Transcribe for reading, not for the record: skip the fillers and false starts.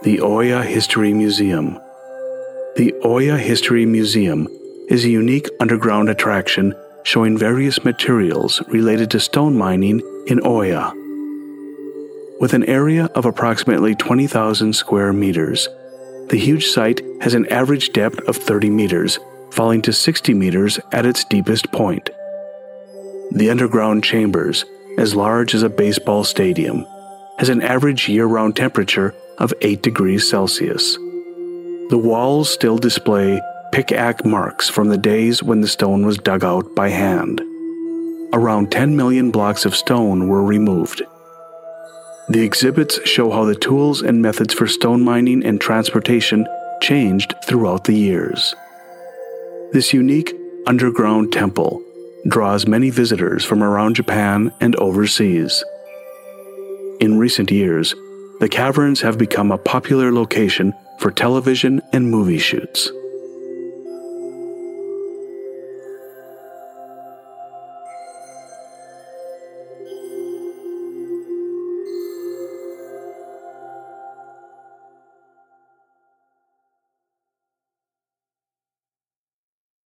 the Oya History Museum. The Oya History Museum is a unique underground attraction showing various materials related to stone mining in Oya. With an area of approximately 20,000 square meters, the huge site has an average depth of 30 meters, falling to 60 meters at its deepest point. The underground chambers, as large as a baseball stadium, has an average year-round temperature of 8 degrees Celsius. The walls still display pickaxe marks from the days when the stone was dug out by hand. Around 10 million blocks of stone were removed. The exhibits show how the tools and methods for stone mining and transportation changed throughout the years. This unique underground temple draws many visitors from around Japan and overseas. In recent years, the caverns have become a popular location for television and movie shoots.